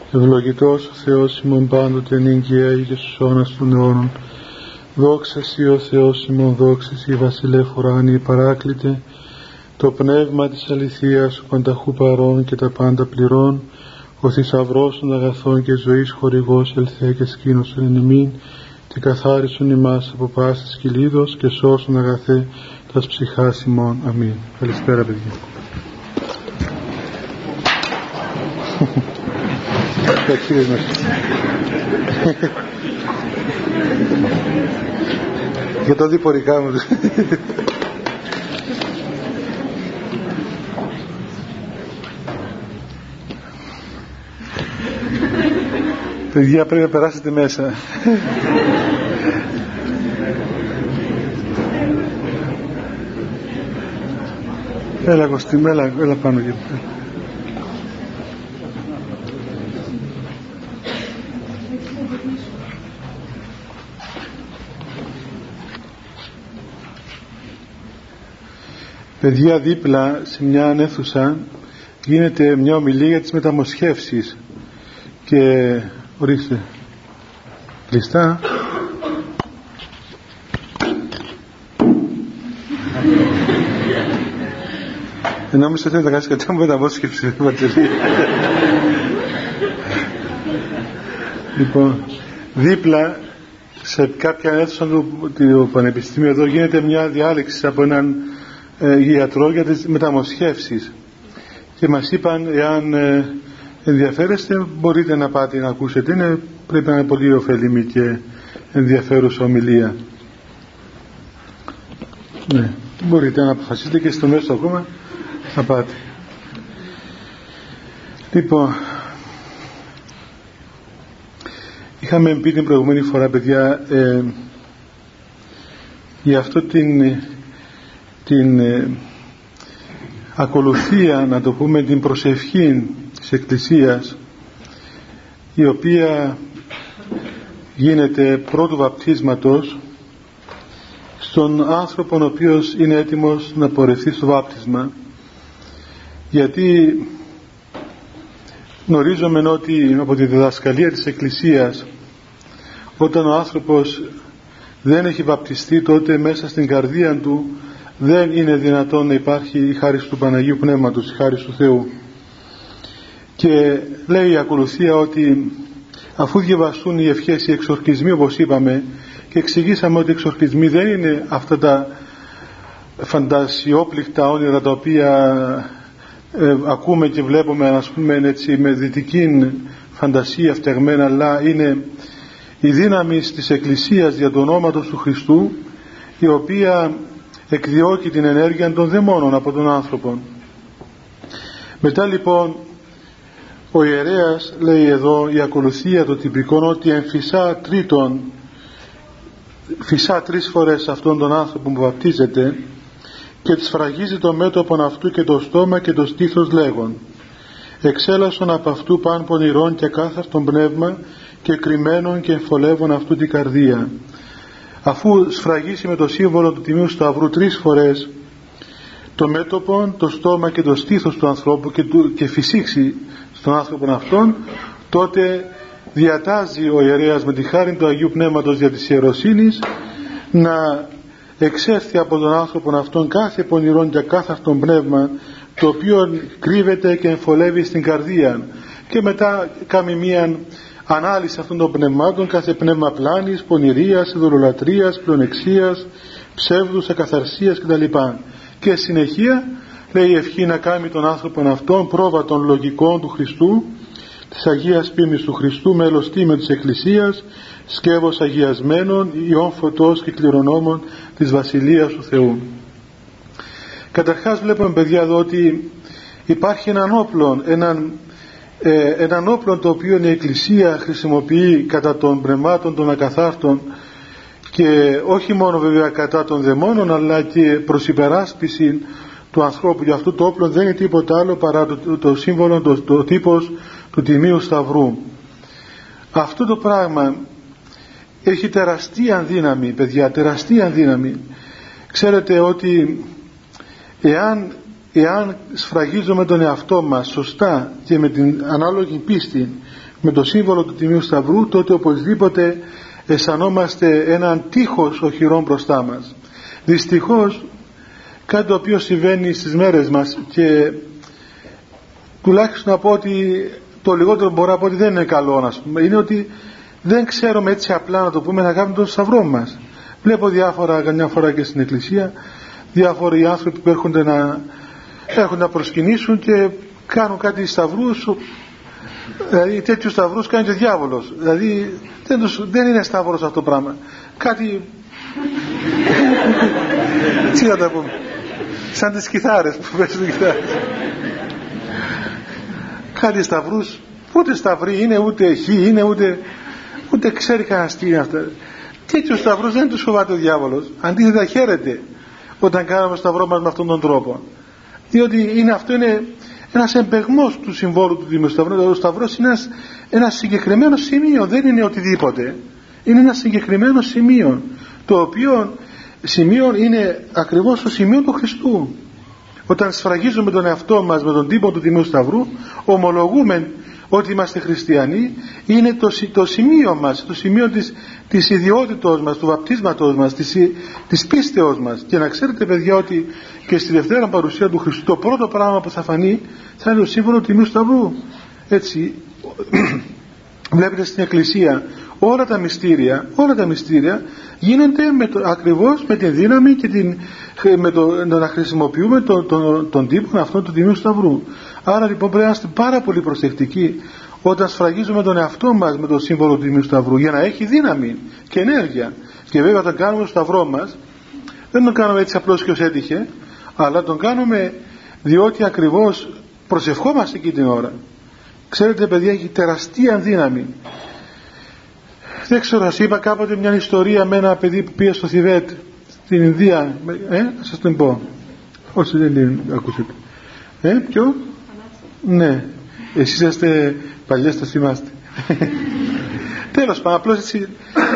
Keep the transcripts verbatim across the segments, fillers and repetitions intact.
Ευλογητός ο Θεός ημών πάντοτε νυγκαία και στους αιώνας των αιώνων. Δόξα Σοι ο Θεός ημών, δόξα Σοι βασιλεύ ουράνιε παράκλητε, το πνεύμα της αληθείας, ο πανταχού παρών και τα πάντα πληρών, ο θησαυρός των αγαθών και ζωής χορηγός ελθέ και σκήνωσον εν ημίν, και καθάρισον ημάς από πάσης κυλίδος και σώσον αγαθέ τας ψυχάς ημών. Αμήν. Καλησπέρα παιδιά. Για το διπορικά μου. Παιδιά, πρέπει να περάσετε μέσα. Έλα Κωστή, έλα, έλα πάνω και πέρα. Παιδιά, δίπλα σε μια αίθουσα γίνεται μια ομιλία για τις μεταμοσχεύσεις και ορίστε κλειστά. Ενώ μη σε θέλει να κάνεις κατά μου μεταμόσχευση Βατζελή. Λοιπόν, δίπλα σε κάποια αίθουσα του, του Πανεπιστημίου εδώ γίνεται μια διάλεξη από έναν ε, γιατρό για τις μεταμοσχεύσεις και μας είπαν εάν ε, ενδιαφέρεστε μπορείτε να πάτε να ακούσετε, είναι, πρέπει να είναι πολύ ωφελημή και ενδιαφέρουσα ομιλία. Ναι, μπορείτε να αποφασίσετε και στο μέσο ακόμα να πάτε. Λοιπόν, είχαμε πει την προηγούμενη φορά παιδιά ε, για αυτό την, την ε, ακολουθία, να το πούμε, την προσευχή της Εκκλησίας, η οποία γίνεται πρώτου βαπτίσματος στον άνθρωπο ο οποίος είναι έτοιμος να πορευτεί στο βάπτισμα, γιατί γνωρίζουμε ότι από τη διδασκαλία της Εκκλησίας όταν ο άνθρωπος δεν έχει βαπτιστεί, τότε μέσα στην καρδία του δεν είναι δυνατόν να υπάρχει η χάρις του Παναγίου Πνεύματος, η χάρις του Θεού. Και λέει η ακολουθία ότι αφού διαβαστούν οι ευχές, οι εξορκισμοί όπως είπαμε, και εξηγήσαμε ότι οι εξορκισμοί δεν είναι αυτά τα φαντασιόπληκτα όνειρα τα οποία ε, ακούμε και βλέπουμε, ας πούμε, έτσι, με δυτική φαντασία φτιαγμένα, αλλά είναι η δύναμη της Εκκλησίας για το ονόματος του Χριστού, η οποία εκδιώκει την ενέργεια των δαιμόνων από τον άνθρωπο. Μετά λοιπόν ο ιερέας λέει εδώ η ακολουθία των τυπικών ότι εμφυσά τρίτον, φυσά τρεις φορές αυτόν τον άνθρωπο που βαπτίζεται και της φραγίζει το μέτωπον αυτού και το στόμα και το στήθος λέγον εξέλασον από αυτού παν πονηρών και κάθαρτον πνεύμα και κρυμμένον και εμφολεύον αυτού την καρδία. Αφού σφραγίσει με το σύμβολο του Τιμίου Σταυρού τρεις φορές το μέτωπον, το στόμα και το στήθος του ανθρώπου και, του, και φυσήξει στον άνθρωπο αυτόν, τότε διατάζει ο ιερέας με τη χάρη του Αγίου Πνεύματος για της ιεροσύνης να εξέρθει από τον άνθρωπο αυτόν κάθε πονηρόν και κάθαρτον πνεύμα, το οποίο κρύβεται και εμφολεύει στην καρδία, και μετά κάνει μία ανάλυση αυτών των πνευμάτων, κάθε πνεύμα πλάνης, πονηρίας, ειδωλολατρίας, πλεονεξίας, ψεύδους, ακαθαρσίας κτλ. Και συνεχεία λέει η ευχή να κάνει τον άνθρωπο αυτόν πρόβα των λογικών του Χριστού, της Αγίας Ποίμνης του Χριστού, μέλος τίμιο της Εκκλησίας, σκεύος αγιασμένων, ιών φωτός και κληρονόμων της Βασιλείας του Θεού. Καταρχάς βλέπουμε παιδιά εδώ ότι υπάρχει έναν όπλο, έναν, ε, έναν όπλο το οποίο η Εκκλησία χρησιμοποιεί κατά των πνευμάτων των ακαθάρτων, και όχι μόνο βέβαια κατά των δαιμόνων, αλλά και προς υπεράσπιση του ανθρώπου. Για αυτό το όπλο δεν είναι τίποτα άλλο παρά το, το, το σύμβολο, το, το τύπος του Τιμίου Σταυρού. Αυτό το πράγμα έχει τεραστία δύναμη παιδιά, τεραστία δύναμη. Ξέρετε ότι εάν εάν σφραγίζουμε τον εαυτό μας σωστά και με την ανάλογη πίστη με το σύμβολο του Τιμίου Σταυρού, τότε οπωσδήποτε αισθανόμαστε έναν τείχος οχυρών μπροστά μας. Δυστυχώς κάτι το οποίο συμβαίνει στις μέρες μας, και τουλάχιστον να πω ότι το λιγότερο μπορώ να πω ότι δεν είναι καλό, να πούμε, είναι ότι δεν ξέρουμε έτσι απλά να το πούμε να κάνουμε τον σταυρό μας. Βλέπω διάφορα, καμιά φορά και στην εκκλησία, διάφοροι άνθρωποι που έρχονται να, έρχονται να προσκυνήσουν και κάνουν κάτι σταυρούς. Δηλαδή τέτοιους σταυρούς κάνει και ο διάβολος. Δηλαδή δεν, τους, δεν είναι σταυρός αυτό το πράγμα. Κάτι τι να τα πούμε, σαν τις κιθάρες που παίζουν κιθάρες. Κάτι σταυρούς, ούτε σταυροί είναι, ούτε χι είναι, ούτε, ούτε ξέρει κανένας τι είναι αυτά. Τέτοιους σταυρούς δεν τους φοβάται ο διάβολος. Αντίθετα χαίρεται όταν κάνουμε σταυρό μας με αυτόν τον τρόπο, διότι είναι, αυτό είναι ένας εμπεγμός του συμβόλου του Τιμίου Σταυρού. Ο σταυρός είναι ένας, ένα συγκεκριμένο σημείο, δεν είναι οτιδήποτε. Είναι ένα συγκεκριμένο σημείο, το οποίο σημείο είναι ακριβώς το σημείο του Χριστού. Όταν σφραγίζουμε τον εαυτό μας με τον τύπο του Τιμίου Σταυρού, ομολογούμε ότι είμαστε χριστιανοί, είναι το, το σημείο μας, το σημείο της, της ιδιότητος μας, του βαπτίσματος μας, της, της πίστεως μας. Και να ξέρετε, παιδιά, ότι και στη Δευτέρα Παρουσία του Χριστού το πρώτο πράγμα που θα φανεί θα είναι το σύμβολο του Τιμίου Σταυρού. Έτσι βλέπετε στην Εκκλησία όλα τα μυστήρια, όλα τα μυστήρια γίνονται με το, ακριβώς με τη δύναμη και την, με το, το να χρησιμοποιούμε τον, τον, τον τύπο αυτόν του Τιμίου Σταυρού. Άρα λοιπόν πρέπει να είμαστε πάρα πολύ προσεκτικοί όταν σφραγίζουμε τον εαυτό μας με το σύμβολο του Τιμίου Σταυρού, για να έχει δύναμη και ενέργεια. Και βέβαια όταν κάνουμε το σταυρό μας δεν τον κάνουμε έτσι απλώς και ως έτυχε, αλλά τον κάνουμε διότι ακριβώς προσευχόμαστε εκεί την ώρα. Ξέρετε, παιδιά, έχει τεραστία δύναμη. Δεν ξέρω, σας είπα κάποτε μια ιστορία με ένα παιδί που πήγε στο Θιβέτ, στην Ινδία. Ε, να σας την πω. Όσοι δεν την ακούσετε. Ε, ποιο? Ναι. Εσείς είστε παλιές, τα θυμάστε. Τέλος πάντων, απλώς έτσι.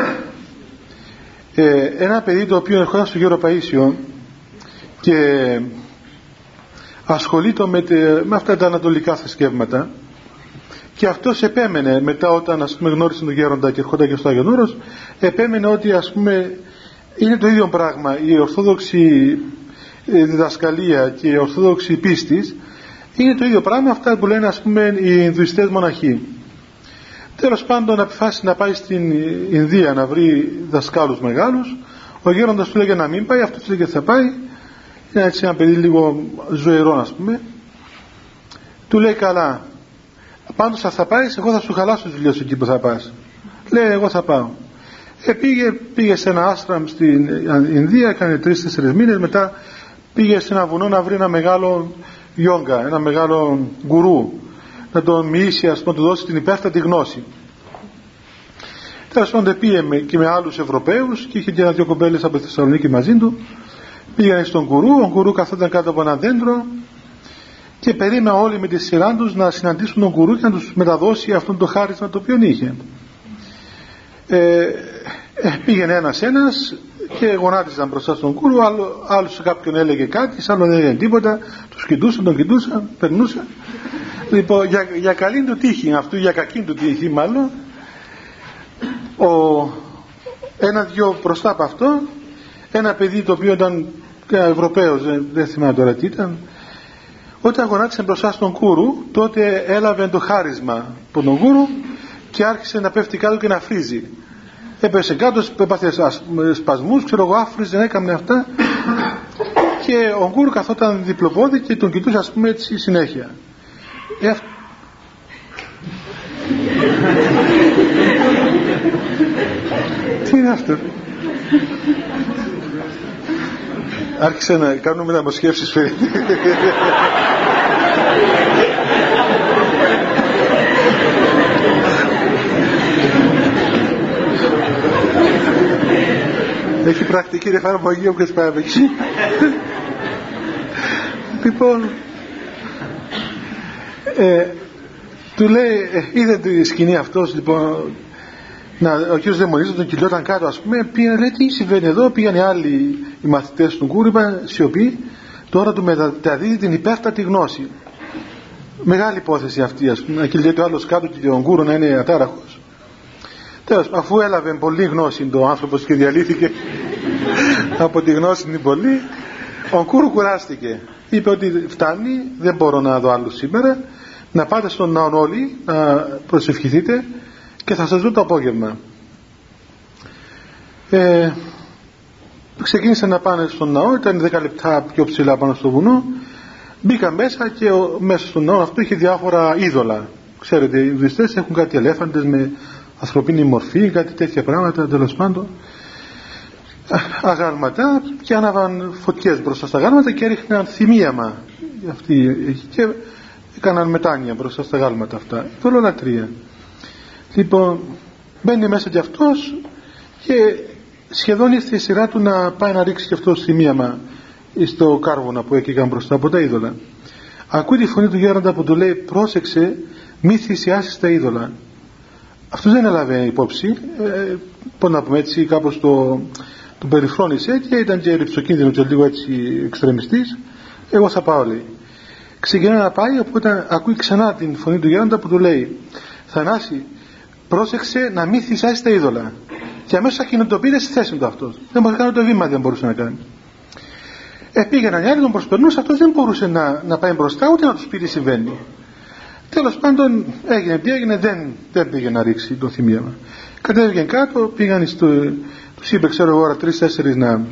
Ε, ένα παιδί το οποίο ερχόταν στο Γέρο Παΐσιο και ασχολείται με, τε, με αυτά τα ανατολικά θρησκεύματα, και αυτός επέμενε μετά, όταν ας πούμε γνώρισε τον Γέροντα και ερχόταν και στο Άγιον Όρος, επέμενε ότι ας πούμε είναι το ίδιο πράγμα η ορθόδοξη διδασκαλία και η ορθόδοξη πίστης, είναι το ίδιο πράγμα αυτά που λένε ας πούμε οι Ινδουιστές μοναχοί. Τέλος πάντων αποφάσισε να πάει στην Ινδία να βρει δασκάλους μεγάλους. Ο Γέροντας του λέγε να μην πάει, αυτός του λέγε θα πάει. Είναι έτσι ένα παιδί λίγο ζωηρό, ας πούμε. Του λέει καλά, πάντως θα πάεις, εγώ θα σου χαλάσω τις δουλειές εκεί που θα πας. Λέει εγώ θα πάω. Ε, πήγε, πήγε σε ένα άστραμ στην Ινδία, έκανε τρεις-τέσσερις μήνες, μετά πήγε σε ένα βουνό να βρει ένα μεγάλο γιόγκα, ένα μεγάλο γκουρού, να τον μοιήσει, ας πούμε, να του δώσει την υπέρτατη γνώση. Τέλος πάντων πήγε με, και με άλλους Ευρωπαίους, και είχε και ένα-δυο κοπέλες από τη Θεσσαλονίκη μαζί του. Πήγανε στον γκουρού, ο γκουρού καθόταν κάτω από ένα δέντρο και περίμεναν όλοι με τη σειρά τους να συναντήσουν τον γκουρού και να τους μεταδώσει αυτόν το χάρισμα το οποίο είχε. Ε, ε, πήγαινε ένας ένας και γονάτιζαν μπροστά στον γκουρού, άλλο, άλλος σε κάποιον έλεγε κάτι, σε άλλον δεν έλεγε τίποτα, τους κοιτούσαν, τον κοιτούσαν, περνούσαν. Λοιπόν, για, για καλή του τύχη, αυτού για κακή του τύχη μάλλον, ο, ένα-δυο μπροστά από αυτό, ένα παιδί το οποίο ήταν Ευρωπαίος, δεν, δεν θυμάμαι τώρα τι ήταν, όταν γονάτισε μπροστά στον γκουρού, τότε έλαβε το χάρισμα από τον γκουρού και άρχισε να πέφτει κάτω και να φρίζει. Έπεσε κάτω, έπαθε σπασμούς, ξέρω εγώ, άφριζε, έκαμε αυτά, και ο γκουρού καθόταν διπλοπόδι και τον κοιτούσε, ας πούμε, έτσι συνέχεια. Ε, τι είναι αυτό? Άρχισε να κάνουμε μεταμοσχεύσεις. Έχει πρακτική εφαρμογή όποιος πάει από εκεί. Λοιπόν, ε, του λέει, ε, είδε τη σκηνή αυτός, λοιπόν, να, ο κύριος Δαιμονής τον κυλιόταν κάτω, ας πούμε, πήγαινε, λέει, τι συμβαίνει εδώ, πήγαν οι άλλοι οι μαθητές του γκουρού, είπαν σιωπή, τώρα του μεταδίδει την υπέρτατη γνώση. Μεγάλη υπόθεση αυτή, ας πούμε, και λέει το άλλος κάτω και ο Γκούρου να είναι ατάραχος. Τέλος, αφού έλαβε πολλή γνώση το άνθρωπος και διαλύθηκε από τη γνώση την πολύ, ο Γκούρου κουράστηκε. Είπε ότι φτάνει, δεν μπορώ να δω άλλους σήμερα, να πάτε στον ναό όλοι, να προσευχηθείτε και θα σας δω το απόγευμα. Ε, ξεκίνησαν να πάνε στον ναό, ήταν δέκα λεπτά πιο ψηλά πάνω στο βουνό. Μπήκα μέσα και ο, μέσα στον ναό αυτό είχε διάφορα είδωλα. Ξέρετε, οι Ινδουιστές έχουν κάτι ελέφαντες με ανθρωπίνη μορφή, κάτι τέτοια πράγματα, τέλος πάντων. Αγάλματα, και άναβαν φωτιές μπροστά στα αγάλματα και έριχναν θυμίαμα αυτοί, και έκαναν μετάνοια μπροστά στα αγάλματα αυτά. Δολολατρία. Λοιπόν, μπαίνει μέσα κι αυτός και σχεδόν ήρθε η σειρά του να πάει να ρίξει κι αυτός θυμίαμα στο κάρβονα που έκαιγαν μπροστά από τα είδωλα. Ακούει τη φωνή του γέροντα που του λέει: πρόσεξε, μη θυσιάσεις τα είδωλα. Αυτός δεν έλαβε υπόψη, ε, πώς να πούμε έτσι, κάπως το, το περιφρόνησε και ήταν και ρυψοκίνδυνο και λίγο έτσι εξτρεμιστής. Εγώ θα πάω, λέει. Ξεκινά να πάει, οπότε ακούει ξανά την φωνή του γέροντα που του λέει: Θανάση, πρόσεξε να μην θυσιάσεις τα είδωλα. Και αμέσως ακινητοποιείται στη θέση του αυτός. Δεν μπορούσε να κάνει το βήμα, δεν μπορούσε να κάνει. Ε, πήγαιναν οι άλλοι, τον προσπερνούσε, αυτός δεν μπορούσε να, να πάει μπροστά, ούτε να τους πει τι συμβαίνει. Τέλος πάντων, έγινε τι έγινε, δεν, δεν πήγε να ρίξει το θυμίαμα. Κατέβηκαν κάτω, πήγαν στο, τους είπε, ξέρω εγώ, ώρα τρεις-τέσσερις να,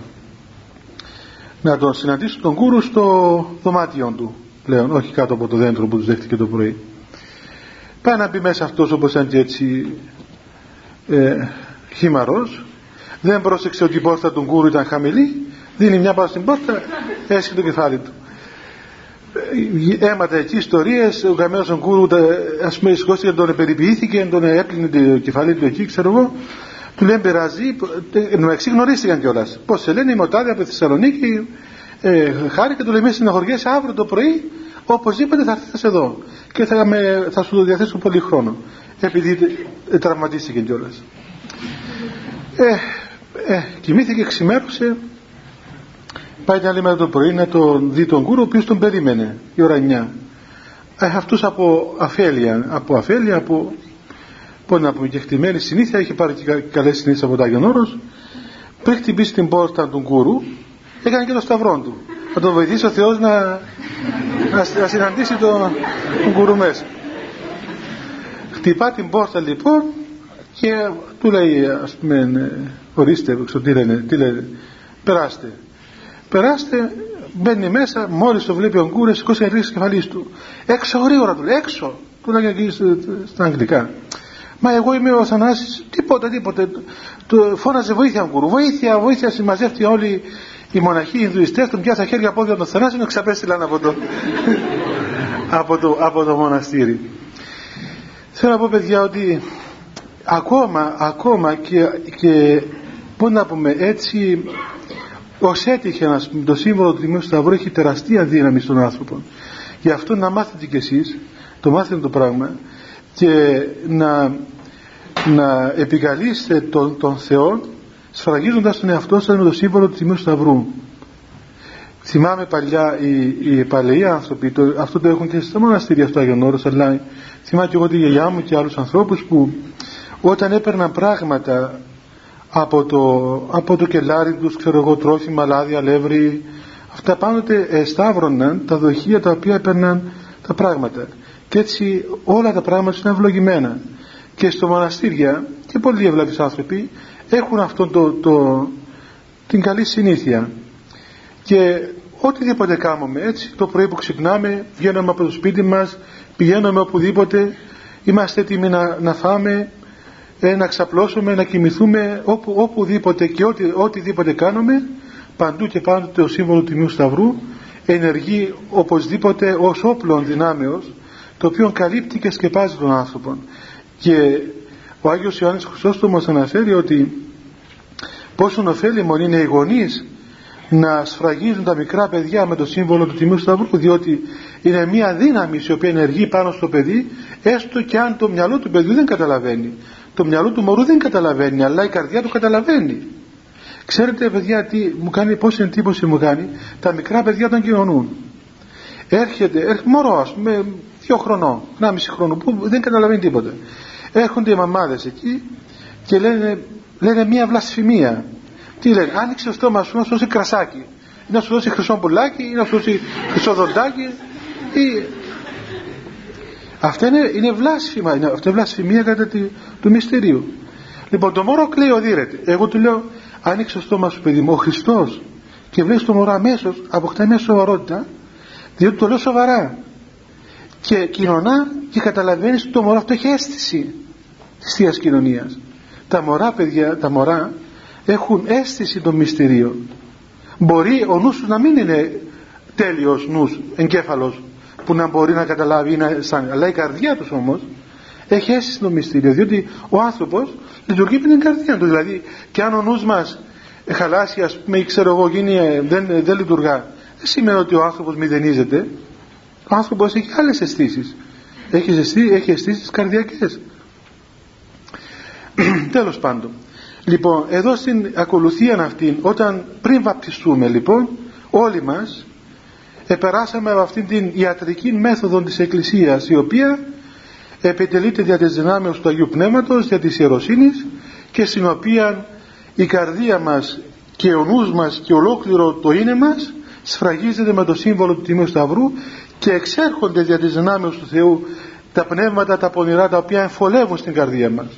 να τον συναντήσουν τον Γκούρου στο δωμάτιο του πλέον, όχι κάτω από το δέντρο που τους δέχτηκε το πρωί. Πάει να μπει μέσα αυτός, όπως ήταν και έτσι ε, χήμαρος, δεν πρόσεξε ότι η πόρτα του Γκούρου ήταν χαμηλή, δίνει μια πάνω στην πόρτα, έσχει το κεφάλι του. Έματα εκεί ιστορίες, ο καμένος ο Γκούρου, ας πούμε, σηκώστηκε, τον περιποιήθηκε, τον έπλυνε το κεφάλι του εκεί, ξέρω εγώ, του λέει περάζει, εννοεξή γνωρίστηκαν κιόλας. Πώς σε λένε, είμαι ο τάδε από τη Θεσσαλονίκη, ε, χάρηκα, του λέει μη συναχωριέσαι, αύριο το πρωί, οπωσδήποτε θα έρθεις εδώ και θα, με, θα σου το διαθέσω πολύ χρόνο, επειδή ε, τραυματίστηκε κιόλας. Ε, ε, κοιμήθηκε, ξημέρωσε. Πάει την άλλη μέρα το πρωί να τον δει τον Γκούρου, ο οποίος τον περίμενε η ώρα εννιά. Ε, αυτός από αφέλεια, από αφέλεια, από, πώς να πούμε, και χτυμένη συνήθεια, είχε πάρει και καλές συνήθειες από το Άγιον Όρος. Πριν χτυπήσει την πόρτα του Γκούρου, έκανε και το σταυρό του. Θα τον βοηθήσει ο Θεός να, να, να συναντήσει τον, τον Γκούρου μέσα. Χτυπά την πόρτα λοιπόν και του λέει, ας πούμε, ορίστε, τι λένε, τι λένε, περάστε. Περάστε, μπαίνει μέσα, μόλις το βλέπει ο Γκούρου, σηκώσει να ρίξει κεφαλής του. Έξω γρήγορα, του λέει, έξω. Του λέγανε εκεί στα αγγλικά. Μα εγώ είμαι ο Θανάσης, τίποτα, τίποτα. Του φώναζε βοήθεια ο Γκούρου. Βοήθεια, βοήθεια, συμμαζεύτηκε όλοι οι μοναχοί, οι Ινδουιστές, τον πιάσα χέρια πόδια τον Θανάση, να ξαπέστειλαν από το, από το, από το μοναστήρι. Θέλω να πω, παιδιά, ότι ακόμα, ακόμα και, και πώς να πούμε έτσι, ως έτυχε να, το σύμβολο του Τιμίου Σταυρού έχει τεραστία δύναμη στον άνθρωπο. Γι' αυτό να μάθετε κι εσείς, το μάθετε το πράγμα και να, να επικαλείστε τον, τον Θεό σφραγίζοντας τον εαυτό σας με το σύμβολο του Τιμίου Σταυρού. Θυμάμαι παλιά οι, οι παλαιοί άνθρωποι, το, αυτό το έχουν και στα μοναστήρια στο Άγιον Όρος, αλλά θυμάμαι και εγώ τη γιαγιά μου και άλλους ανθρώπους που όταν έπαιρναν πράγματα από το, από το κελάρι τους, ξέρω εγώ, τρόφιμα, λάδι, αλεύρι, αυτά πάντοτε εσταύρωναν τα δοχεία τα οποία έπαιρναν τα πράγματα, και έτσι όλα τα πράγματα είναι ευλογημένα. Και στο μοναστήρια και πολλοί ευλαβείς άνθρωποι έχουν αυτό το, το, την καλή συνήθεια, και οτιδήποτε κάνουμε έτσι, το πρωί που ξυπνάμε, βγαίνουμε από το σπίτι μας, πηγαίνουμε οπουδήποτε, είμαστε έτοιμοι να, να φάμε, ε, να ξαπλώσουμε, να κοιμηθούμε, όπου, οπουδήποτε και οτι, οτιδήποτε κάνουμε, παντού και πάντοτε το σύμβολο του Τιμίου Σταυρού ενεργεί οπωσδήποτε ως όπλο δυνάμεως, το οποίο καλύπτει και σκεπάζει τον άνθρωπο. Και ο Άγιος Ιωάννης Χρυσόστομος αναφέρει ότι πόσον ωφέλιμον είναι οι γονείς να σφραγίζουν τα μικρά παιδιά με το σύμβολο του Τιμίου Σταυρού, διότι είναι μια δύναμη η οποία ενεργεί πάνω στο παιδί, έστω και αν το μυαλό του παιδιού δεν καταλαβαίνει. Το μυαλό του μωρού δεν καταλαβαίνει, αλλά η καρδιά του καταλαβαίνει. Ξέρετε παιδιά τι μου κάνει, πόση εντύπωση μου κάνει τα μικρά παιδιά όταν κοινωνούν. Έρχεται, έρχεται μωρό ας πούμε δύο χρονών, ενάμιση χρόνο που δεν καταλαβαίνει τίποτα. Έρχονται οι μαμάδες εκεί και λένε, λένε μια βλασφημία. Τι λένε, άνοιξε το στόμα σου να σου δώσει κρασάκι, ή να σου δώσει χρυσό πουλάκι, ή να σου δώσει χρυσό δοντάκι. Ή... Αυτά είναι, είναι βλάσφημα, είναι, αυτή είναι βλασφημία κατά τη, του μυστηρίου. Λοιπόν, το μωρό κλαίει, οδύρεται. Εγώ του λέω, άνοιξε το στόμα σου παιδί μου, ο Χριστός, και βλέπεις το μωρό αμέσως αποκτά μια σοβαρότητα, διότι το λέω σοβαρά. Και κοινωνά και καταλαβαίνεις ότι το μωρό αυτό έχει αίσθηση της Θείας Κοινωνίας. Τα μωρά παιδιά, τα μωρά έχουν αίσθηση των μυστηρίων. Μπορεί ο νους τους να μην είναι τέλειος νους, εγκέφαλος, που να μπορεί να καταλάβει ή να αισθάνεται, αλλά η καρδιά τους όμως έχει αίσθηση των μυστηρίων, διότι ο άνθρωπος λειτουργεί με την καρδιά του. Δηλαδή, και αν ο νους μας χαλάσει, ας πούμε, ή ξέρω εγώ, γίνει, δεν, δεν λειτουργά, δεν σημαίνει ότι ο άνθρωπος μηδενίζεται. Ο άνθρωπος έχει άλλες αισθήσεις. Έχει, αισθήσεις, έχει αισθήσεις καρδιακές. Τέλος πάντων. Λοιπόν, εδώ στην ακολουθία αυτή, όταν πριν βαπτιστούμε, λοιπόν, όλοι μας επεράσαμε από αυτήν την ιατρική μέθοδο της Εκκλησίας, η οποία επιτελείται δια της δυνάμεως του Αγίου Πνεύματος, δια της ιεροσύνης, και στην οποία η καρδία μας και ο νους μας και ολόκληρο το είναι μας σφραγίζεται με το σύμβολο του Τιμίου Σταυρού, και εξέρχονται δια της δυνάμεως του Θεού τα πνεύματα, τα πονηρά, τα οποία εμφολεύουν στην καρδία μας.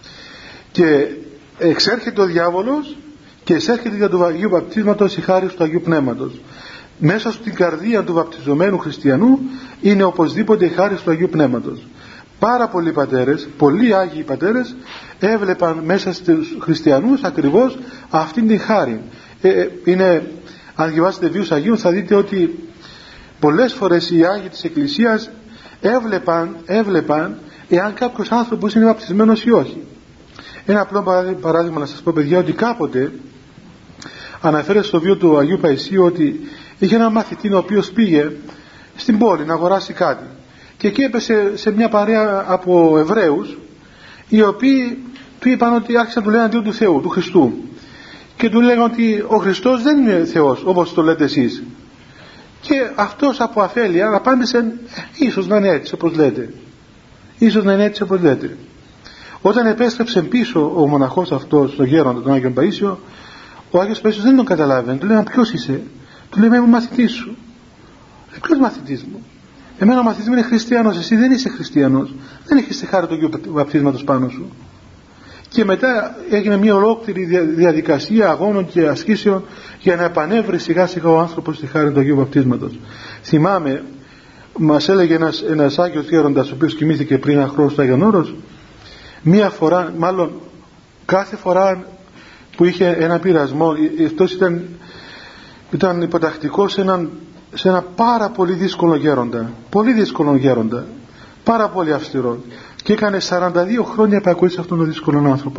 Και εξέρχεται ο διάβολος και εισέρχεται για του Αγίου Βαπτίσματος η χάρις του Αγίου Πνεύματος. Μέσα στην καρδία του βαπτιζομένου χριστιανού είναι οπωσδήποτε η χάρις του Αγίου Πνεύματος. Πάρα πολλοί πατέρες, πολλοί Άγιοι πατέρες έβλεπαν μέσα στους χριστιανούς ακριβώς αυτήν την χάρη. Ε, είναι, αν διαβάσετε βίους Αγίων θα δείτε ότι πολλές φορές οι Άγιοι της Εκκλησίας έβλεπαν, έβλεπαν εάν κάποιος άνθρωπος είναι βαπτισμένος ή όχι. Ένα απλό παράδειγμα να σας πω παιδιά, ότι κάποτε αναφέρεται στο βίο του Αγίου Παϊσίου ότι είχε ένα μαθητή ο οποίος πήγε στην πόλη να αγοράσει κάτι, και εκεί έπεσε σε μια παρέα από Εβραίους, οι οποίοι του είπαν ότι άρχισαν να του λένε αντίον του Θεού, του Χριστού, και του λέγανε ότι ο Χριστός δεν είναι Θεός όπως το λέτε εσείς. Και αυτός από αφέλεια απάντησε, ίσως να είναι έτσι όπως λέτε, ίσως να είναι έτσι όπως λέτε. Όταν επέστρεψε πίσω ο μοναχός αυτός στον γέροντα, τον Άγιον Παΐσιο, ο Άγιος Παΐσιος δεν τον καταλάβαινε. Του λέει, ποιος είσαι? Του λέει, είμαι ο μαθητής σου. Λέει, ποιος μαθητής μου? Εμένα ο μαθητής μου είναι χριστιανός, εσύ δεν είσαι χριστιανός, δεν έχεις τη χάρη του Αγίου Βαπτίσματος πάνω σου. Και μετά έγινε μια ολόκληρη διαδικασία αγώνων και ασκήσεων για να επανέβρει σιγά σιγά ο άνθρωπος τη χάρη του Αγίου Βαπτίσματος. Θυμάμαι, μας έλεγε ένας, ένας Άγιος γέροντας, ο οποίος κοιμήθηκε πριν ένα χρόνο στο Άγιον Όρος, μία φορά, μάλλον κάθε φορά που είχε ένα πειρασμό, αυτός ήταν, ήταν υποτακτικός σε, έναν, σε ένα πάρα πολύ δύσκολο γέροντα, πολύ δύσκολο γέροντα, πάρα πολύ αυστηρό, και έκανε σαράντα δύο χρόνια επακούει σε αυτόν τον δύσκολο άνθρωπο.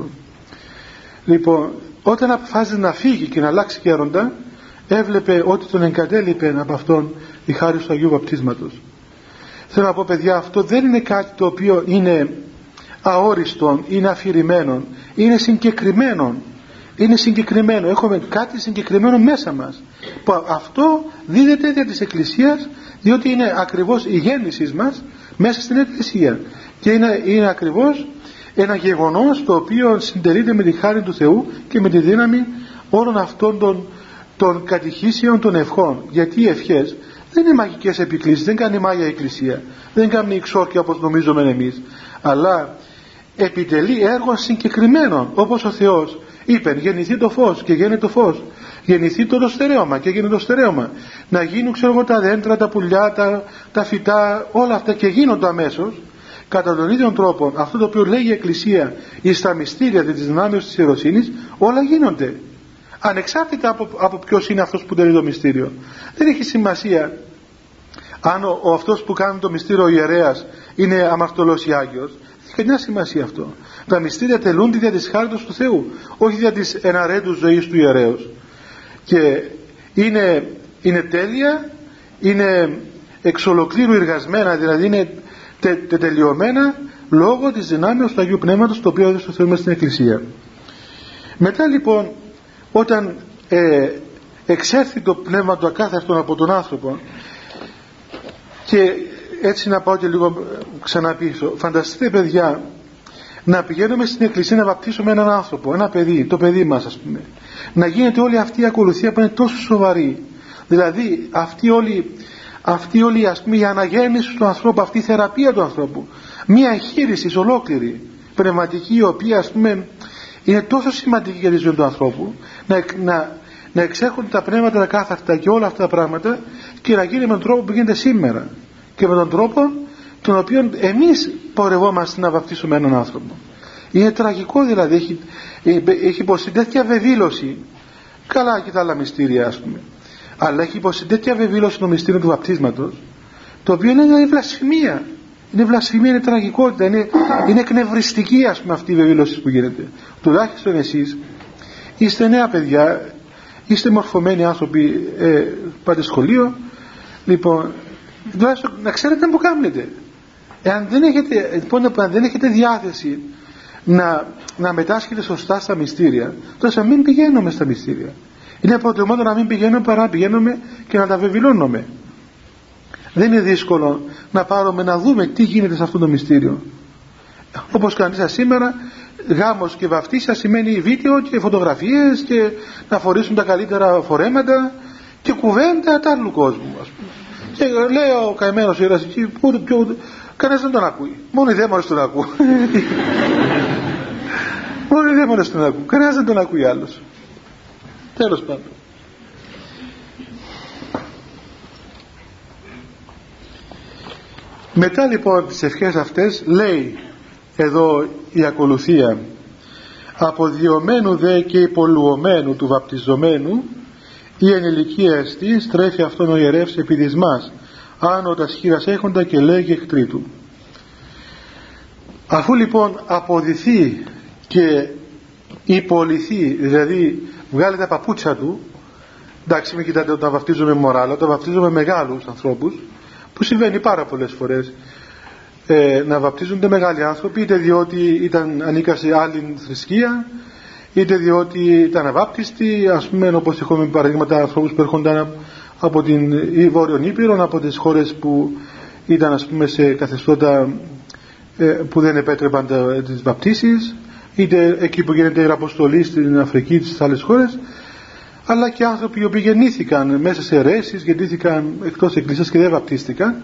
Λοιπόν, όταν αποφάσισε να φύγει και να αλλάξει γέροντα, έβλεπε ότι τον εγκατέλειπε από αυτόν η χάρη του Αγίου Βαπτίσματος. Θέλω να πω παιδιά, αυτό δεν είναι κάτι το οποίο είναι αόριστον, είναι αφηρημένον, είναι συγκεκριμένο, είναι συγκεκριμένο, έχουμε κάτι συγκεκριμένο μέσα μας, που αυτό δίδεται δια της Εκκλησίας, διότι είναι ακριβώς η γέννησή μας μέσα στην Εκκλησία, και είναι, είναι ακριβώς ένα γεγονός το οποίο συντελείται με τη χάρη του Θεού και με τη δύναμη όλων αυτών των, των κατηχήσεων των ευχών. Γιατί οι ευχές δεν είναι μαγικές επικλήσεις, δεν κάνει μάγια η Εκκλησία, δεν κάνει εξόρκια όπως νομίζουμε εμείς, αλλά επιτελεί έργο συγκεκριμένο, όπως ο Θεός είπε, γεννηθεί το φως και γίνει το φως, γεννηθεί το στερέωμα και γίνει το στερέωμα, να γίνουν ξέρω εγώ τα δέντρα, τα πουλιά, τα, τα φυτά, όλα αυτά, και γίνονται αμέσως. Κατά τον ίδιο τρόπο, αυτό το οποίο λέει η Εκκλησία εις τα μυστήρια της δυνάμεως της ιεροσύνης, όλα γίνονται ανεξάρτητα από, από ποιος είναι αυτός που τελεί το μυστήριο. Δεν έχει σημασία αν ο, ο αυτός που κάνει το μυστήριο ο ιερέας είναι αμαρτωλός ή Άγιος. Δεν έχει καμιά σημασία αυτό. Τα μυστήρια τελούνται δια της χάριτος του Θεού, όχι δια της εναρέτους ζωής του ιερέως, και είναι, είναι τέλεια, είναι εξ ολοκλήρου εργασμένα, δηλαδή είναι τε, τε, τελειωμένα λόγω της δυνάμεως του Αγίου Πνεύματος, το οποίο έδωσε ο Θεός μες στην Εκκλησία. Μετά λοιπόν, όταν ε, εξέρθει το πνεύμα του ακάθαρτον από τον άνθρωπο, και έτσι να πάω και λίγο ξανά πίσω, φανταστείτε παιδιά να πηγαίνουμε στην εκκλησία να βαπτίσουμε έναν άνθρωπο, ένα παιδί, το παιδί μας ας πούμε, να γίνεται όλη αυτή η ακολουθία που είναι τόσο σοβαρή, δηλαδή αυτή όλη, αυτή όλη ας πούμε η αναγέννηση του ανθρώπου, αυτή η θεραπεία του ανθρώπου, μια εγχείρηση ολόκληρη πνευματική, η οποία ας πούμε είναι τόσο σημαντική για τη ζωή του ανθρώπου, να, να, να εξέχονται τα πνεύματα τα κάθαρτα και όλα αυτά τα πράγματα, και να γίνει με τον τρόπο που γίνεται σήμερα και με τον τρόπο τον οποίο εμείς πορευόμαστε να βαπτίσουμε έναν άνθρωπο. Είναι τραγικό, δηλαδή έχει, έχει υποστεί τέτοια βεβήλωση, καλά και τα άλλα μυστήρια ας πούμε, αλλά έχει υποστεί τέτοια βεβήλωση το μυστήριο του βαπτίσματος, το οποίο είναι η βλασφημία. Είναι βλασφημία, είναι τραγικότητα, είναι, είναι εκνευριστική ας πούμε αυτή η βεβήλωση που γίνεται. Τουλάχιστον εσείς είστε νέα παιδιά, είστε μορφωμένοι άνθρωποι, ε, πάτε σχολείο, λοιπόν τουλάχιστον να ξέρετε που κάνετε. Εάν δεν έχετε, λοιπόν, αν δεν έχετε διάθεση να, να μετάσχετε σωστά στα μυστήρια, τότε μην πηγαίνουμε στα μυστήρια. Είναι προτιμότερο να μην πηγαίνουμε παρά να πηγαίνουμε και να τα βεβηλώνουμε. Δεν είναι δύσκολο να πάρουμε να δούμε τι γίνεται σε αυτό το μυστήριο. Όπως κανείς σήμερα, γάμος και βαφτίσια σημαίνει βίντεο και φωτογραφίες και να φορήσουν τα καλύτερα φορέματα και κουβέντα του άλλου κόσμου ας πούμε. Και λέει ο καημένος ήρωας εκεί, κανένας δεν τον ακούει, μόνο οι δαίμονες τον ακούν. Μόνο οι δαίμονες τον ακούν, κανένας δεν τον ακούει άλλος. Τέλος πάντων. Μετά λοιπόν τις ευχές αυτές λέει εδώ η ακολουθία, αποδιωμένου δε και υπολουωμένου του βαπτιζομένου η ενηλικία εστί στρέφει αυτόν ο ιερεύς επί της μας άνω τα σχήρας έχοντα και λέγει εκ τρίτου. Αφού λοιπόν αποδηθεί και υποληθεί, δηλαδή βγάλει τα παπούτσια του, εντάξει μην κοιτάτε όταν βαπτίζουμε μωράλα, όταν βαπτίζουμε μεγάλους ανθρώπους, που συμβαίνει πάρα πολλές φορές, ε, να βαπτίζονται μεγάλοι άνθρωποι, είτε διότι ήταν, ανήκα σε άλλη θρησκεία, είτε διότι ήταν αβάπτιστοι, ας πούμε, όπως έχουμε παραδείγματα ανθρώπους που έρχονταν από την Βόρειον Ήπειρο, από τις χώρες που ήταν ας πούμε σε καθεστώτα ε, που δεν επέτρεπαν τα, τις βαπτίσεις, είτε εκεί που γίνεται η αποστολή στην Αφρική, στις άλλες χώρες, αλλά και άνθρωποι οι οποίοι γεννήθηκαν μέσα σε αιρέσεις, γεννήθηκαν εκτός εκκλησίας και δεν βαπτίστηκαν,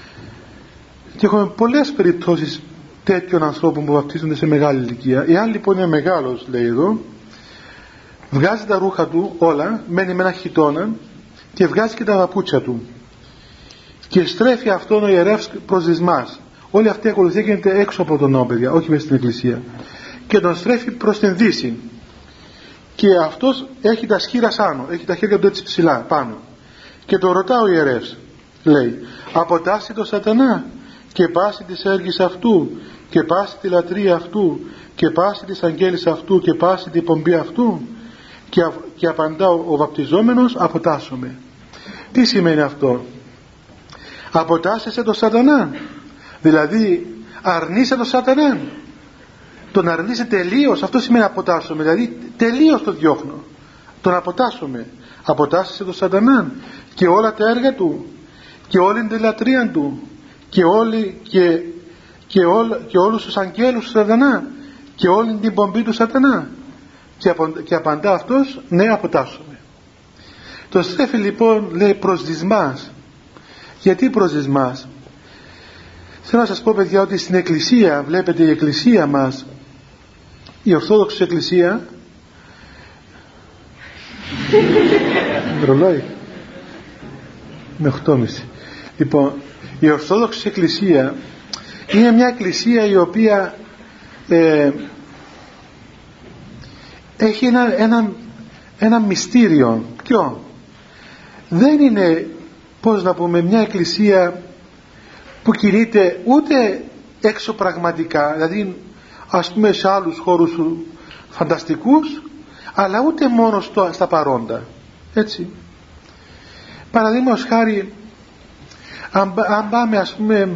και έχουμε πολλές περιπτώσεις τέτοιων ανθρώπων που βαπτίζονται σε μεγάλη ηλικία. Εάν λοιπόν είναι μεγάλος, λέει εδώ, βγάζει τα ρούχα του όλα, μένει με ένα χιτώνα και βγάζει και τα παπούτσια του και στρέφει αυτόν ο ιερεύς προς τις μας. Όλη αυτή η ακολουθία γίνεται έξω από τον νόμο, παιδιά, όχι μέσα στην εκκλησία, και τον στρέφει προς την δύση, και αυτός έχει τα σχήρα άνω, έχει τα χέρια του έτσι ψηλά πάνω, και τον ρωτά ο ιερεύς, λέει, αποτάσσει το σατανά και πάσει της έργης αυτού και πάσει τη λατρεία αυτού και πάσει της αγγέλης αυτού και πάσει την πομπή αυτού, και, α, και απαντά ο, ο βαπτιζόμενος, αποτάσσομαι. Τι σημαίνει αυτό? Αποτάσσεσαι το σατανά, δηλαδή αρνείσαι το σατανά, τον αρνείσαι τελείως, αυτό σημαίνει αποτάσσομαι, δηλαδή τελείως το διώχνω, τον αποτάσσομαι. Αποτάσσεσαι το σατανά και όλα τα έργα του και όλη την λατρεία του και, όλη, και, και, όλ, και όλους τους αγγέλους του σατανά και όλη την πομπή του σατανά, και, απο, και απαντά αυτός, ναι, αποτάσσομαι. Το στρέφει λοιπόν, λέει, προς τις μας. Γιατί προς τις μας? Θέλω να σας πω, παιδιά, ότι στην εκκλησία, βλέπετε, η εκκλησία μας, η Ορθόδοξη Εκκλησία, ρολόι με οκτώ και μισή, λοιπόν, η Ορθόδοξη Εκκλησία είναι μια εκκλησία η οποία ε, έχει ένα, ένα, ένα μυστήριο. Ποιο? Δεν είναι, πώς να πούμε, μια εκκλησία που κινείται ούτε έξω πραγματικά, δηλαδή ας πούμε σε άλλους χώρους φανταστικούς, αλλά ούτε μόνο στο, στα παρόντα, έτσι. Παραδείγματος χάρη, αν, αν πάμε ας πούμε,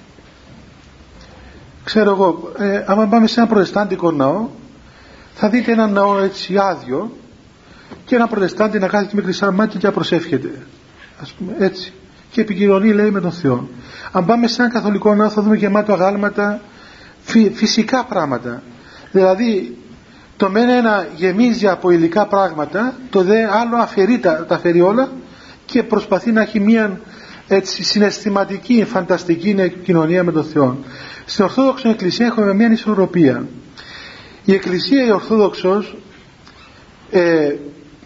ξέρω εγώ, ε, αν πάμε σε ένα προτεστάντικο ναό, θα δείτε ένα ναό έτσι άδειο, και ένα προτεστάντη να κάθεται με κλειστά μάτια και να προσεύχεται, ας πούμε, έτσι, και επικοινωνεί, λέει, με τον Θεό. Αν πάμε σε έναν καθολικό ναό θα δούμε γεμάτο αγάλματα, φυ, φυσικά πράγματα. Δηλαδή το μένα ένα γεμίζει από υλικά πράγματα, το δε άλλο αφαιρεί τα, τα αφαιρεί όλα και προσπαθεί να έχει μια έτσι συναισθηματική, φανταστική κοινωνία με τον Θεό. Στην Ορθόδοξη Εκκλησία έχουμε μια ισορροπία. Η Εκκλησία η Ορθόδοξος ε,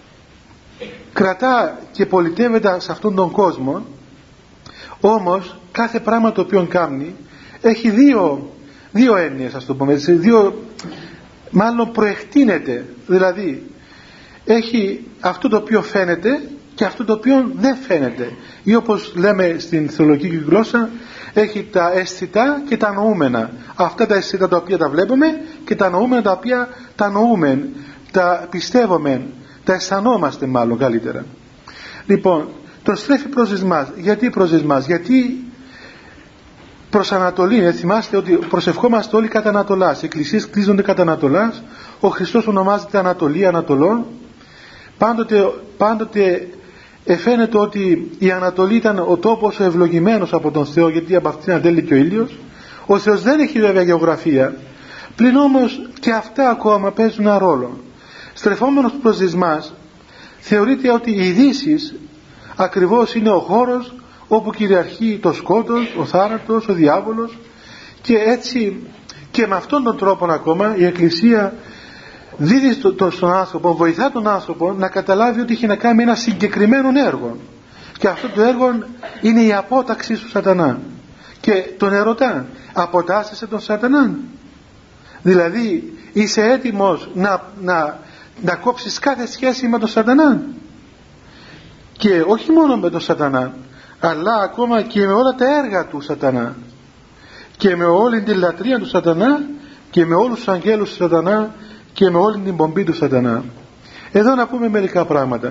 κρατά και πολιτεύεται σε αυτόν τον κόσμο, όμως κάθε πράγμα το οποίο κάνει έχει δύο, δύο έννοιες, ας το πούμε, δύο, μάλλον προεκτείνεται, δηλαδή έχει αυτό το οποίο φαίνεται και αυτό το οποίο δεν φαίνεται, ή όπως λέμε στην θεολογική γλώσσα, έχει τα αισθητά και τα νοούμενα. Αυτά τα αισθητά τα οποία τα βλέπουμε και τα νοούμενα τα οποία τα νοούμε, τα πιστεύουμε, τα αισθανόμαστε μάλλον καλύτερα. Λοιπόν, το στρέφει προς εσμάς. Γιατί προς εσμάς? Γιατί προς Ανατολή, θυμάστε ότι προσευχόμαστε όλοι κατά Ανατολάς. Οι εκκλησίες κλείζονται κατά Ανατολάς. Ο Χριστός ονομάζεται Ανατολή, Ανατολών. Πάντοτε, πάντοτε εφαίνεται ότι η Ανατολή ήταν ο τόπος ο ευλογημένος από τον Θεό, γιατί από αυτήν αντέλει και ο ήλιος. Ο Θεός δεν έχει βέβαια γεωγραφία, πλην όμως και αυτά ακόμα παίζουν ένα ρόλο. Στρεφόμενος προς εσμάς, θεωρείται ότι οι ειδήσεις ακριβώς είναι ο χώρος όπου κυριαρχεί το σκότος, ο θάνατος, ο διάβολος, και έτσι και με αυτόν τον τρόπο ακόμα η Εκκλησία δίδει στο, το, στον άνθρωπο, βοηθά τον άνθρωπο να καταλάβει ότι έχει να κάνει ένα συγκεκριμένο έργο, και αυτό το έργο είναι η απόταξη του σατανά. Και τον ερωτά, αποτάσσεσαι τον σατανά? Δηλαδή είσαι έτοιμος να, να, να κόψεις κάθε σχέση με τον σατανά, και όχι μόνο με τον σατανά, αλλά ακόμα και με όλα τα έργα του σατανά, και με όλη την λατρεία του σατανά, και με όλους τους αγγέλους του σατανά, και με όλη την πομπή του σατανά. Εδώ να πούμε μερικά πράγματα.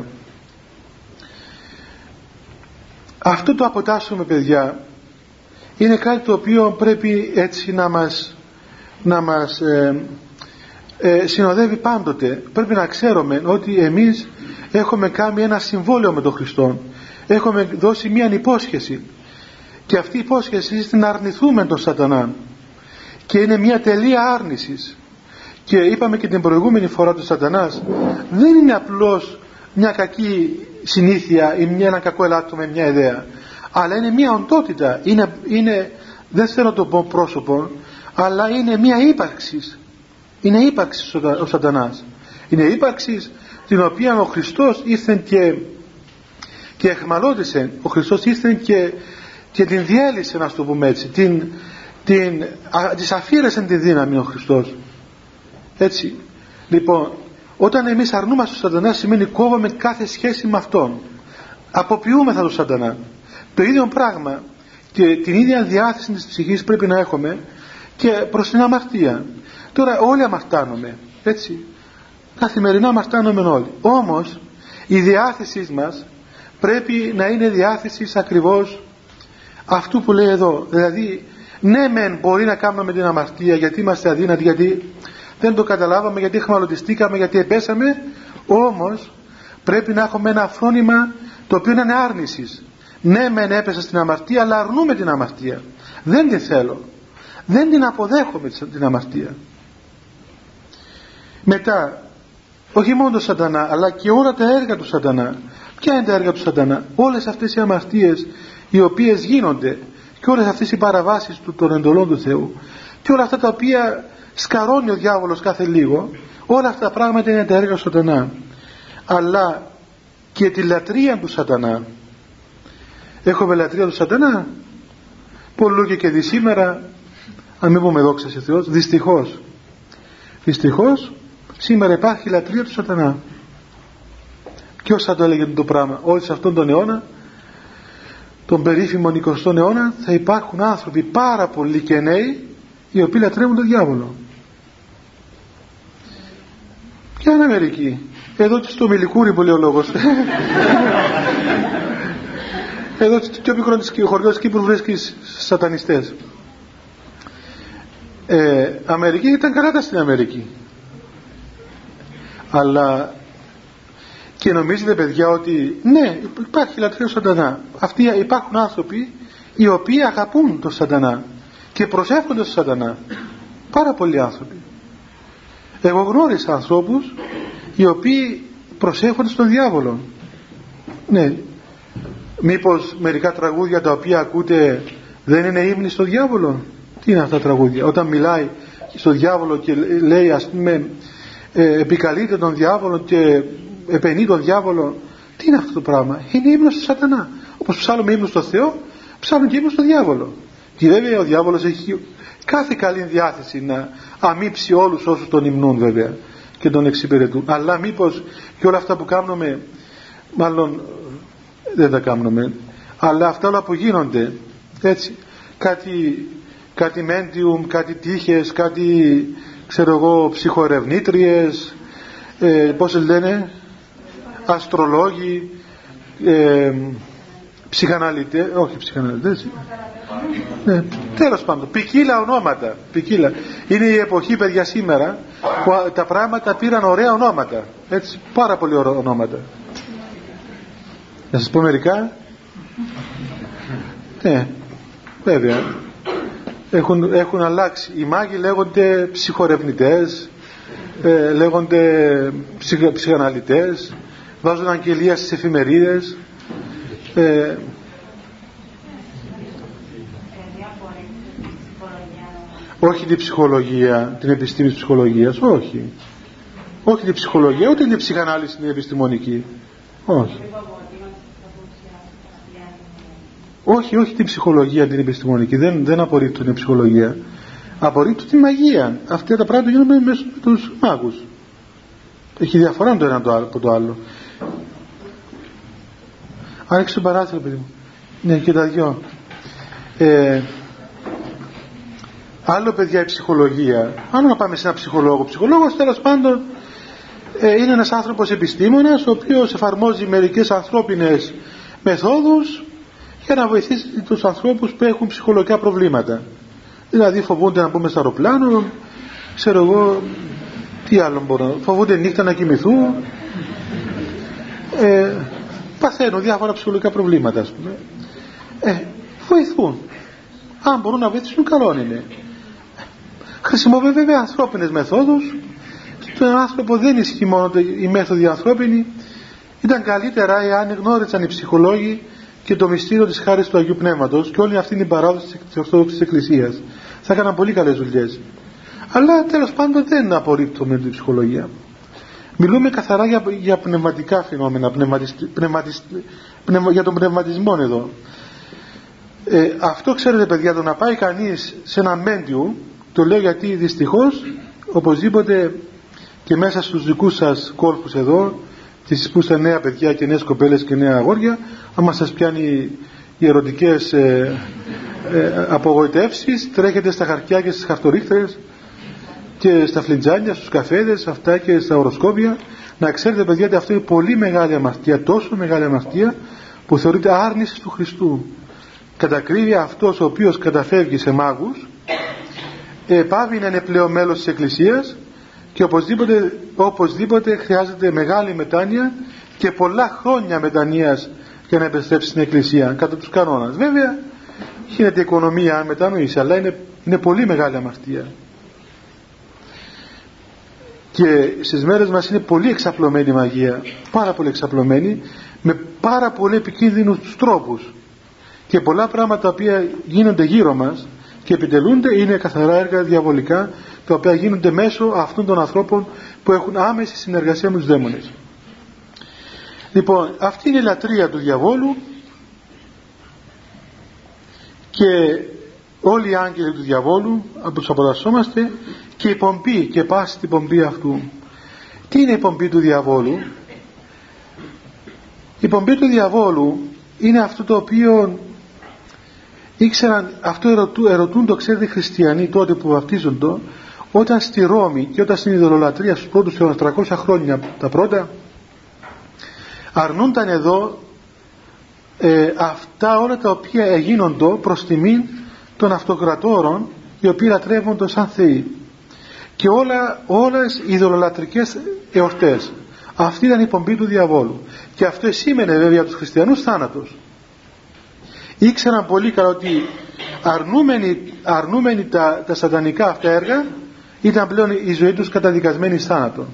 Αυτό το αποτάσσουμε, παιδιά, είναι κάτι το οποίο πρέπει έτσι να μας, να μας ε, ε, συνοδεύει πάντοτε. Πρέπει να ξέρουμε ότι εμείς έχουμε κάνει ένα συμβόλαιο με τον Χριστό, έχουμε δώσει μια υπόσχεση, και αυτή η υπόσχεση είναι να αρνηθούμε τον σατανά, και είναι μια τελεία άρνησης. Και είπαμε και την προηγούμενη φορά, του σατανάς δεν είναι απλώς μια κακή συνήθεια ή μια, ένα κακό ελάττωμα με μια ιδέα, αλλά είναι μια οντότητα, είναι, είναι, δεν θέλω να το πω πρόσωπο, αλλά είναι μια ύπαρξη. Είναι ύπαρξη ο σατανάς, είναι ύπαρξη την οποία ο Χριστός ήρθε και, και εχμαλώτησε. Ο Χριστός ήρθε και, και την διέλυσε, να το πούμε έτσι, την, την, α, της αφήρεσε τη δύναμη ο Χριστός. Έτσι, λοιπόν, όταν εμείς αρνούμαστε τον σατανά, σημαίνει κόβουμε κάθε σχέση με αυτόν, αποποιούμεθα τον σατανά. Το ίδιο πράγμα και την ίδια διάθεση της ψυχής πρέπει να έχουμε και προς την αμαρτία. Τώρα όλοι αμαρτάνουμε, έτσι, καθημερινά αμαρτάνουμε όλοι, όμως η διάθεσή μας πρέπει να είναι διάθεση ακριβώς αυτού που λέει εδώ. Δηλαδή, ναι μεν μπορεί να κάνουμε την αμαρτία γιατί είμαστε αδύνατοι, γιατί δεν το καταλάβαμε, γιατί εχμαλωτιστήκαμε, γιατί επέσαμε, όμως πρέπει να έχουμε ένα φρόνημα το οποίο είναι άρνησης. Ναι μεν έπεσα στην αμαρτία, αλλά αρνούμε την αμαρτία, δεν την θέλω, δεν την αποδέχομαι την αμαρτία. Μετά, όχι μόνο το σατανά, αλλά και όλα τα έργα του σατανά. Ποια είναι τα έργα του σατανά? Όλες αυτές οι αμαρτίες οι οποίες γίνονται, και όλες αυτές οι παραβάσεις του, των εντολών του Θεού, και όλα αυτά τα οποία σκαρώνει ο διάβολος κάθε λίγο, όλα αυτά τα πράγματα είναι τα έργα του σατανά. Αλλά και τη λατρεία του σατανά. Έχουμε λατρεία του σατανά? Πολλού και και δι σήμερα, αν μην πούμε δόξα σε Θεός, δυστυχώς δυστυχώς σήμερα υπάρχει λατρεία του σατανά. Ποιος θα το έλεγε το πράγμα? Όλοι σε αυτόν τον αιώνα, τον περίφημον εικοστό αιώνα, θα υπάρχουν άνθρωποι πάρα πολλοί και νέοι οι οποίοι λατρεύουν τον διάβολο. Ποια είναι Αμερική? Εδώ και στο Μιλικούρι που λέει ο λόγος. Εδώ και πιο μικρό χωριό της Κύπρου βρίσκεις σατανιστές. Ε, Αμερική ήταν καλά τα στην Αμερική, αλλά Και νομίζετε, παιδιά, ότι ναι, υπάρχει λατρεία του σατανά. Αυτοί υπάρχουν άνθρωποι οι οποίοι αγαπούν τον σατανά και προσεύχονται στον σατανά. Πάρα πολλοί άνθρωποι. Εγώ γνώρισα ανθρώπους οι οποίοι προσεύχονται στον διάβολο. Ναι. Μήπως μερικά τραγούδια τα οποία ακούτε δεν είναι ύμνοι στον διάβολο? Τι είναι αυτά τα τραγούδια? Όταν μιλάει στον διάβολο και λέει, ας πούμε, ε, επικαλείται τον διάβολο και επενεί τον διάβολο, τι είναι αυτό το πράγμα? Είναι ύμνος του σατανά. Όπως ψάλλουμε ύμνος στο Θεό, ψάλλουν και ύμνος στο διάβολο. Και βέβαια ο διάβολος έχει κάθε καλή διάθεση να αμύψει όλους όσους τον υμνούν, βέβαια, και τον εξυπηρετούν. Αλλά μήπως και όλα αυτά που κάνουμε, μάλλον δεν τα κάνουμε, αλλά αυτά όλα που γίνονται, έτσι, κάτι, κάτι μέντιουμ, κάτι τύχες, κάτι, ξέρω εγώ, ψυχοερευνήτριες, ε, πώς λένε, αστρολόγοι, ε, ψυχαναλυτές, όχι ψυχαναλυτές, ναι, τέλος πάντων, ποικίλα ονόματα, ποικίλα. Είναι η εποχή, παιδιά, σήμερα που τα πράγματα πήραν ωραία ονόματα, έτσι, πάρα πολύ ωραία ονόματα. Να σας πω μερικά. Ναι, βέβαια, έχουν, έχουν αλλάξει. Οι μάγοι λέγονται ψυχορευνητές, ε, λέγονται ψυχ, ψυχαναλυτές, βάζουν αγγελία στις εφημερίδες, ε, όχι την ψυχολογία, την επιστήμη της ψυχολογίας, όχι. Όχι την ψυχολογία, ούτε την ψυχανάλυση την επιστημονική. Όχι. Όχι, όχι την ψυχολογία την επιστημονική. Δεν, δεν απορρίπτουν την ψυχολογία. Απορρίπτουν τη μαγεία. Αυτά τα πράγματα γίνονται μέσα με τους μάγους. Έχει διαφορά το ένα από το άλλο. Άνοιξε το παράθυρο, παιδί μου. Ναι, και τα δυο. Ε, άλλο, παιδιά, η ψυχολογία. Άλλο να πάμε σε ένα ψυχολόγο. Ο ψυχολόγος, τέλος πάντων, ε, είναι ένας άνθρωπος επιστήμονας, ο οποίος εφαρμόζει μερικές ανθρώπινες μεθόδους για να βοηθήσει τους ανθρώπους που έχουν ψυχολογικά προβλήματα. Δηλαδή φοβούνται να μπούμε στο αεροπλάνο, ξέρω εγώ, τι άλλο μπορώ, φοβούνται νύχτα να κοιμηθούν, ε, παθαίνουν διάφορα ψυχολογικά προβλήματα, ας πούμε. Ε, βοηθούν. Αν μπορούν να βοηθήσουν, καλό είναι. Χρησιμοποιούν βέβαια ανθρώπινες μεθόδους. Στον άνθρωπο δεν ισχύει μόνο η μέθοδοι ανθρώπινη. Ήταν καλύτερα εάν γνώριζαν οι ψυχολόγοι και το μυστήριο της χάρης του Αγίου Πνεύματος και όλη αυτή είναι η παράδοση της Ορθόδοξης Εκκλησίας. Θα έκαναν πολύ καλές δουλειές. Αλλά τέλος πάντων δεν απορρίπτουμε την ψυχολογία. Μιλούμε καθαρά για, για πνευματικά φαινόμενα, πνευματισ, πνευματισ, πνευμα, για τον πνευματισμό εδώ. Ε, αυτό, ξέρετε, παιδιά, το να πάει κανείς σε ένα μέντιου, το λέω γιατί δυστυχώς οπωσδήποτε και μέσα στους δικούς σας κόλπους εδώ, και εσείς που είστε νέα παιδιά και νέες κοπέλες και νέα αγόρια, άμα σας πιάνει οι ερωτικές ε, ε, απογοητεύσεις, τρέχετε στα χαρτιά και στις χαρτορίχτες και στα φλιτζάνια, στους καφέδες, αυτά και στα οροσκόπια. Να ξέρετε, παιδιά, ότι αυτό είναι πολύ μεγάλη αμαρτία, τόσο μεγάλη αμαρτία που θεωρείται άρνηση του Χριστού. Κατά ακρίβεια, αυτός ο οποίος καταφεύγει σε μάγους ε, πάβει να είναι πλέον μέλος της Εκκλησίας και οπωσδήποτε, οπωσδήποτε χρειάζεται μεγάλη μετάνοια και πολλά χρόνια μετανοίας για να επιστρέψει στην Εκκλησία κατά τους κανόνας. Βέβαια γίνεται οικονομία αν μετανοήσει, αλλά είναι, είναι πολύ μεγάλη αμαρτία. Και στις μέρες μας είναι πολύ εξαπλωμένη η μαγεία, πάρα πολύ εξαπλωμένη, με πάρα πολύ επικίνδυνους τρόπους, και πολλά πράγματα τα οποία γίνονται γύρω μας και επιτελούνται είναι καθαρά έργα διαβολικά, τα οποία γίνονται μέσω αυτών των ανθρώπων που έχουν άμεση συνεργασία με τους δαίμονες. Λοιπόν, αυτή είναι η λατρεία του διαβόλου, και όλοι οι άγγελοι του διαβόλου τους αποδασσόμαστε, και η πομπή και πάση την πομπή αυτού. Τι είναι η πομπή του διαβόλου? Η πομπή του διαβόλου είναι αυτό το οποίο ήξεραν, αυτό ερωτούν, ερωτούν το, ξέρετε, οι χριστιανοί τότε που βαπτίζονται, όταν στη Ρώμη και όταν στην ειδωλολατρία στους πρώτους αιώνας, τριακόσια χρόνια τα πρώτα, αρνούνταν εδώ ε, αυτά όλα τα οποία γίνονται προς τιμήν των αυτοκρατόρων, οι οποίοι λατρεύονται σαν θεοί, και όλα, όλες οι ειδωλολατρικές εορτές, Αυτή ήταν η πομπή του διαβόλου. Και αυτό σήμαινε βέβαια τους χριστιανούς θάνατος. Ήξεραν πολύ καλά ότι αρνούμενοι, αρνούμενοι τα, τα σατανικά αυτά έργα, ήταν πλέον η ζωή τους καταδικασμένη θάνατο.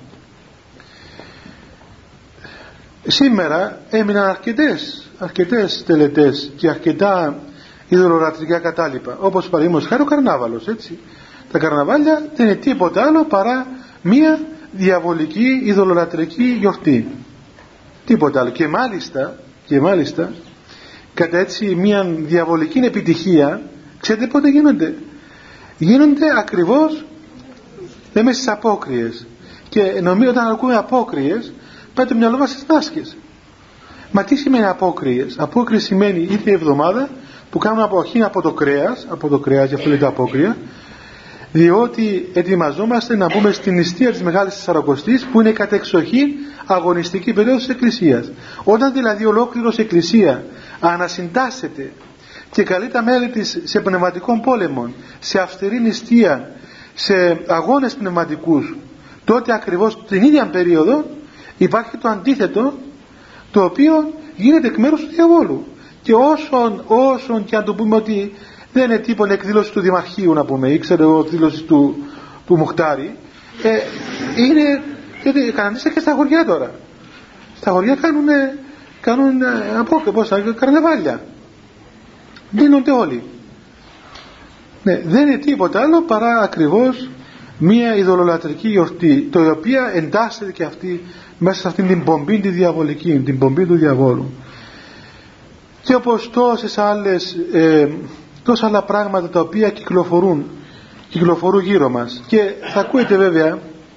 Σήμερα έμειναν αρκετές, αρκετές τελετές και αρκετά ειδωλολατρικά κατάλοιπα, όπως παραδείγματος χάρη ο καρνάβαλος, έτσι. Τα καρναβάλια δεν είναι τίποτα άλλο παρά μία διαβολική ειδωλολατρική γιορτή, τίποτα άλλο. Και μάλιστα, και μάλιστα κατά έτσι μία διαβολική επιτυχία, ξέρετε πότε γίνονται? Γίνονται ακριβώς μέσα στις απόκριες. Και νομίζω όταν ακούμε απόκριες, πάει το μυαλό μας στις μάσκες. Μα τι σημαίνει απόκριες? Απόκριες σημαίνει η ίδια εβδομάδα που κάνουμε αποχή από το κρέας, από το κρέας, γι' αυτό λέγεται απόκρια, διότι ετοιμαζόμαστε να μπούμε στην νηστεία της Μεγάλης Τεσσαρακοστής, που είναι η κατεξοχήν αγωνιστική περίοδος της Εκκλησίας. Όταν δηλαδή ολόκληρος Εκκλησία ανασυντάσσεται και καλεί τα μέλη της σε πνευματικών πόλεμων, σε αυστηρή νηστεία, σε αγώνες πνευματικούς, τότε ακριβώς την ίδια περίοδο υπάρχει το αντίθετο, το οποίο γίνεται εκ μέρους του διαβόλου. Και όσον, όσον και αν το πούμε ότι δεν είναι τίποτα εκδήλωση του Δημαρχείου, να πούμε, ή ξέρω εγώ εκδήλωση του, του Μουχτάρη, ε, είναι, γιατί κανονίστε και στα χωριά τώρα. Στα χωριά κάνουν, κάνουν από πώς, καρναβάλια. Δίνονται όλοι. Ναι, δεν είναι τίποτα άλλο παρά ακριβώς μία ειδωλολατρική γιορτή, το οποία εντάσσεται και αυτή μέσα σε αυτήν την πομπή τη διαβολική, την πομπή του διαβόλου. Και όπως τόσες άλλες, ε, τόσα άλλα πράγματα τα οποία κυκλοφορούν, κυκλοφορούν γύρω μας. Και θα ακούετε βέβαια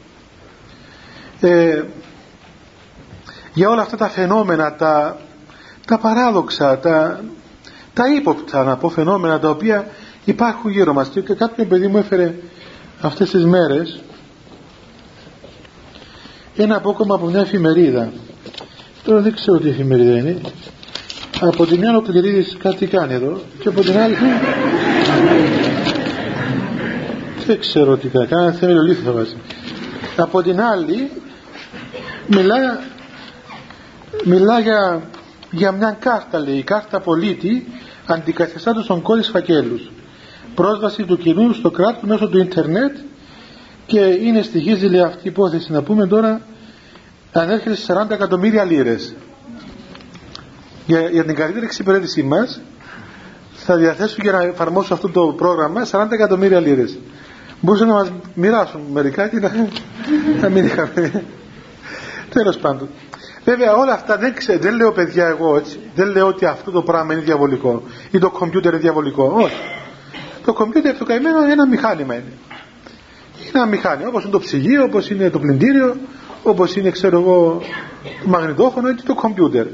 ε, για όλα αυτά τα φαινόμενα, τα, τα παράδοξα, τα, τα ύποπτα να πω φαινόμενα τα οποία υπάρχουν γύρω μας. Και κάποιο παιδί μου έφερε αυτές τις μέρες ένα απόκομμα από μια εφημερίδα. Τώρα δεν ξέρω τι εφημερίδα είναι. Από τη μια ο Κληρίδης κάτι κάνει εδώ, και από την άλλη δεν ξέρω τι κάνει, κάνει θέμελιο λίθο θα βάζει. Από την άλλη μιλά, μιλά για, για μια κάρτα, λέει, κάρτα πολίτη αντικαθιστά στον κώδικας φακέλους, πρόσβαση του κοινού στο κράτος μέσω του ίντερνετ, και είναι στοιχίζει, λέει, αυτή η υπόθεση, να πούμε τώρα, ανέρχεται σε σαράντα εκατομμύρια λίρες. Για, για την καλύτερη εξυπηρέτησή μας θα διαθέσουν για να εφαρμόσουν αυτό το πρόγραμμα σαράντα εκατομμύρια λίρες. Μπορούσαν να μας μοιράσουν μερικά και να, να μην είχαμε. Τέλος πάντων, βέβαια όλα αυτά δεν ξέρω, δεν λέω παιδιά εγώ έτσι, δεν λέω ότι αυτό το πράγμα είναι διαβολικό ή το κομπιούτερ είναι διαβολικό, όχι. Το κομπιούτερ, το καημένο, είναι ένα μηχάνημα, είναι. Είναι ένα μηχάνημα, όπως είναι το ψυγείο, όπως είναι το πλυντήριο, όπως είναι, ξέρω εγώ, το μαγνητόφωνο ή το κομπιούτερ.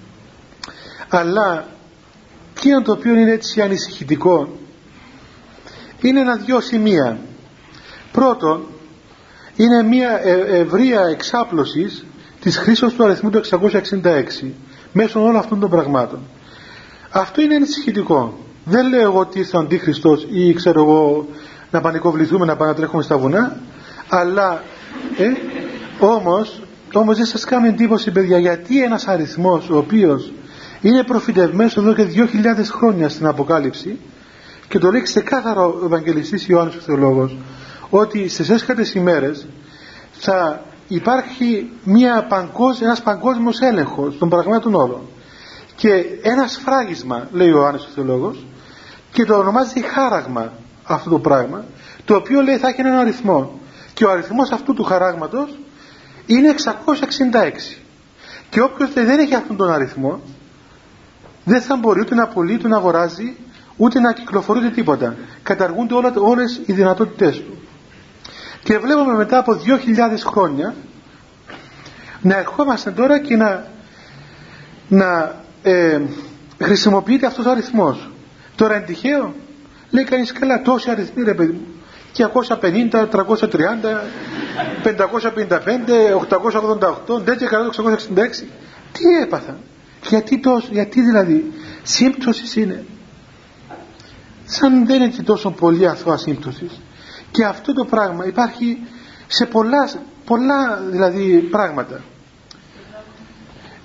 Αλλά τι είναι το οποίο είναι έτσι ανησυχητικό? Είναι ένα-δυο σημεία. Πρώτον, είναι μια ευρεία εξάπλωση της χρήσης του αριθμού του εξακόσια εξήντα έξι μέσω όλων αυτών των πραγμάτων. Αυτό είναι ανησυχητικό. Δεν λέω εγώ ότι ήρθε ο Αντίχριστος ή ξέρω εγώ να πανικοβληθούμε, να πανατρέχουμε στα βουνά, αλλά ε, όμως, όμως δεν σας κάνει εντύπωση, παιδιά, γιατί ένας αριθμός ο οποίος είναι προφητευμένος εδώ και δύο χιλιάδες χρόνια στην Αποκάλυψη, και το λέει ξεκάθαρο ο Ευαγγελιστής Ιωάννης ο Θεολόγος, ότι στις έσχατες ημέρες θα υπάρχει μια παγκόσμια, ένας παγκόσμιος έλεγχος των πραγμάτων όλων και ένα σφράγισμα, λέει ο Ιωάννης ο Θεολόγος, και το ονομάζει χάραγμα αυτό το πράγμα, το οποίο λέει θα έχει έναν αριθμό, και ο αριθμός αυτού του χαράγματος είναι εξακόσια εξήντα έξι, και όποιος δεν έχει αυτόν τον αριθμό δεν θα μπορεί ούτε να πωλεί, ούτε να αγοράζει, ούτε να κυκλοφορεί, ούτε τίποτα. Καταργούνται όλα, όλες οι δυνατότητές του. Και βλέπουμε μετά από δύο χιλιάδες χρόνια να ερχόμαστε τώρα και να, να ε, χρησιμοποιείται αυτός ο αριθμός. Τώρα είναι τυχαίο? Λέει κανείς, καλά, τόσοι αριθμοί, ρε παιδί μου, διακόσια πενήντα, τριακόσια τριάντα, πεντακόσια πενήντα πέντε, οκτακόσια ογδόντα οκτώ, εξακόσια εξήντα έξι. Τι έπαθα? Γιατί, τόσο, γιατί δηλαδή? Σύμπτωση είναι. Σαν δεν είναι τόσο πολύ αθώα σύμπτωση. Και αυτό το πράγμα υπάρχει σε πολλά, πολλά δηλαδή πράγματα.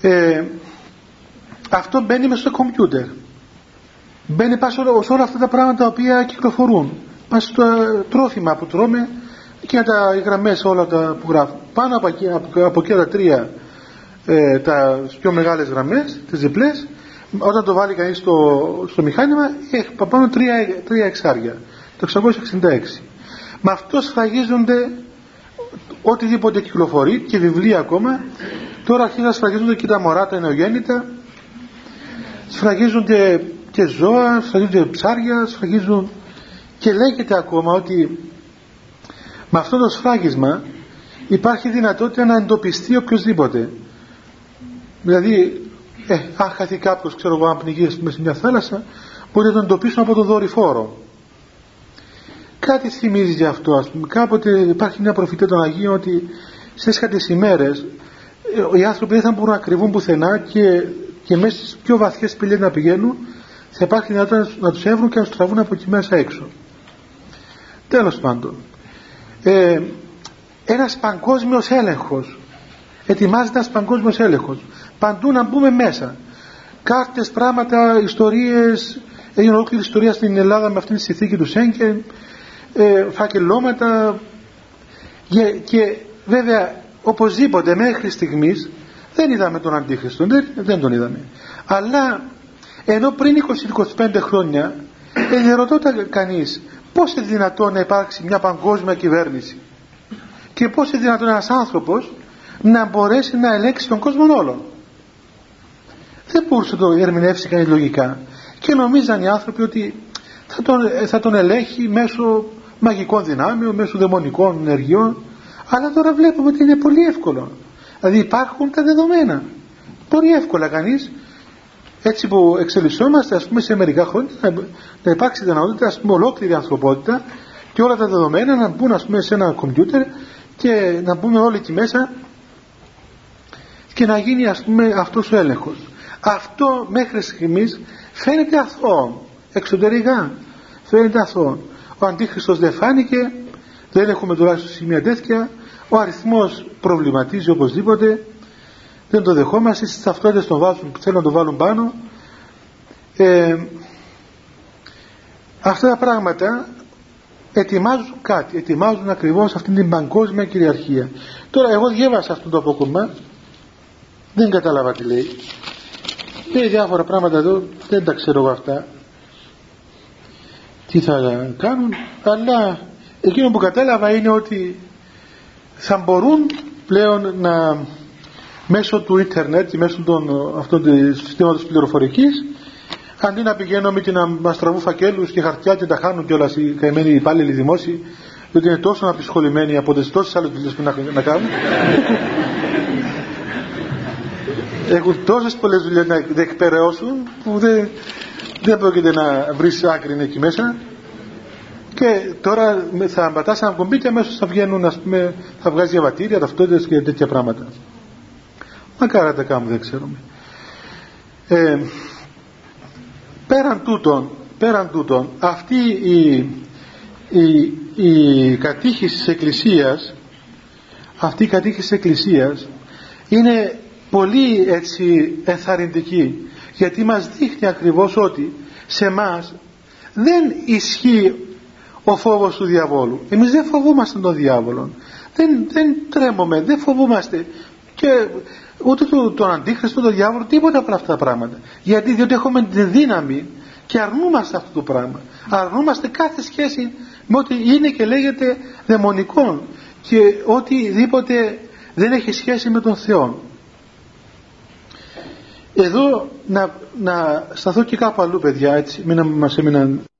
Ε, αυτό μπαίνει μέσα στο κομπιούτερ, μπαίνει πάνω σε όλα αυτά τα πράγματα τα οποία κυκλοφορούν, μέσα στο τρόφιμα που τρώμε και τα γραμμές όλα τα που γράφουν πάνω από εκεί, από, από εκεί τα τρία ε, τα πιο μεγάλες γραμμές, τις διπλές, όταν το βάλει κανείς στο, στο μηχάνημα έχει πάνω τρία, τρία εξάρια, το εξακόσια εξήντα έξι. Με αυτό σφραγίζονται οτιδήποτε κυκλοφορεί, και βιβλία ακόμα. Τώρα αρχίζουν να σφραγίζονται και τα μωρά τα νεογέννητα, σφραγίζονται και ζώα, σφραγίζονται ψάρια, σφραγίζουν, και λέγεται ακόμα ότι με αυτό το σφράγισμα υπάρχει δυνατότητα να εντοπιστεί οποιοδήποτε. Δηλαδή ε, αν χαθεί κάποιος, ξέρω εγώ, αν πνιγεί μέσα σε μια θάλασσα, μπορεί να τον εντοπίσουν από τον δορυφόρο. Κάτι θυμίζει για αυτό, ας πούμε. Κάποτε υπάρχει μια προφητεία των Αγίων ότι σε έσχατες ημέρες οι άνθρωποι δεν θα μπορούν να κρυβούν πουθενά, και, και μέσα στις πιο βαθιές σπηλιές να πηγαίνουν, θα υπάρχει δυνατότητα να τους έβρουν και να τους τραβούν από εκεί μέσα έξω. Τέλος πάντων, ε, ένας παγκόσμιος έλεγχος, ετοιμάζεται ένας παγκόσμιος έλεγχος, παντού να μπούμε μέσα, κάρτες, πράγματα, ιστορίες. Έγινε ολόκληρη ιστορία στην Ελλάδα με αυτήν τη συνθήκη του Σέγγεν, ε, φακελώματα, και, και βέβαια οπωσδήποτε μέχρι στιγμής δεν είδαμε τον Αντίχριστο, δεν, δεν τον είδαμε, αλλά ενώ πριν είκοσι με είκοσι πέντε χρόνια ε, ρωτώταν κανείς πώς είναι δυνατόν να υπάρξει μια παγκόσμια κυβέρνηση και πώς είναι δυνατόν ένας άνθρωπος να μπορέσει να ελέγξει τον κόσμο όλο. Δεν μπορούσε να το ερμηνεύσει κανείς λογικά, και νομίζαν οι άνθρωποι ότι θα τον, θα τον ελέγχει μέσω μαγικών δυνάμεων, μέσω δαιμονικών ενεργειών. Αλλά τώρα βλέπουμε ότι είναι πολύ εύκολο. Δηλαδή υπάρχουν τα δεδομένα. Πολύ εύκολα κανείς, έτσι που εξελισσόμαστε, ας πούμε, σε μερικά χρόνια να, να υπάρξει δυνατότητα, ας πούμε, ολόκληρη ανθρωπότητα και όλα τα δεδομένα να μπουν, ας πούμε, σε ένα κομπιούτερ και να μπούμε όλοι εκεί μέσα και να γίνει, ας πούμε, αυτός ο έλεγχος. Αυτό μέχρι στιγμής φαίνεται αθώο. Εξωτερικά φαίνεται αθώο. Ο Αντίχριστος δεν φάνηκε, δεν έχουμε τουλάχιστον σημεία τέτοια. Ο αριθμός προβληματίζει οπωσδήποτε, δεν το δεχόμαστε. Στις ταυτότητες τον βάζουν, θέλουν να το βάλουν πάνω. ε, αυτά τα πράγματα ετοιμάζουν κάτι, ετοιμάζουν ακριβώς αυτήν την παγκόσμια κυριαρχία. Τώρα εγώ διέβασα αυτό το απόκομμα, δεν κατάλαβα τι λέει, λέει διάφορα πράγματα εδώ, δεν τα ξέρω εγώ αυτά τι θα κάνουν, αλλά εκείνο που κατάλαβα είναι ότι θα μπορούν πλέον να, μέσω του ίντερνετ και μέσω των, αυτών του συστήματος πληροφορικής, αντί να πηγαίνουμε και να μας τραβούν φακέλους και χαρτιά και τα χάνουν κιόλας οι καημένοι υπάλληλοι δημόσιοι, διότι είναι τόσο απεισχολημένοι από τις τόσες άλλες δουλειές που να, να κάνουν, έχουν τόσες πολλές δουλειές να διεκπαιρεώσουν που δεν, δεν πρόκειται να βρεις άκρη εκεί μέσα. Και τώρα θα πατάς ένα κομπί και αμέσως θα βγαίνουν, ας πούμε, θα βγάζει διαβατήρια, ταυτότητες και τέτοια πράγματα. Μακάρα τα κάνουν, δεν ξέρουμε. Ε, πέραν τούτων, πέραν τούτων, αυτή η, η, η κατήχηση της Εκκλησίας, αυτή η κατήχηση της Εκκλησίας είναι πολύ έτσι ενθαρρυντική, γιατί μας δείχνει ακριβώς ότι σε εμάς δεν ισχύει ο φόβος του διαβόλου. Εμείς δεν φοβούμαστε τον διάβολο, δεν, δεν τρέμουμε, δεν φοβούμαστε και ούτε τον, τον Αντίχριστο, τον διάβολο, τίποτα από αυτά τα πράγματα. Γιατί διότι έχουμε τη δύναμη και αρνούμαστε αυτό το πράγμα, αρνούμαστε κάθε σχέση με ό,τι είναι και λέγεται δαιμονικών και οτιδήποτε δεν έχει σχέση με τον Θεό. Εδώ να, να σταθώ και κάπου αλλού, παιδιά, έτσι, μην μας έμειναν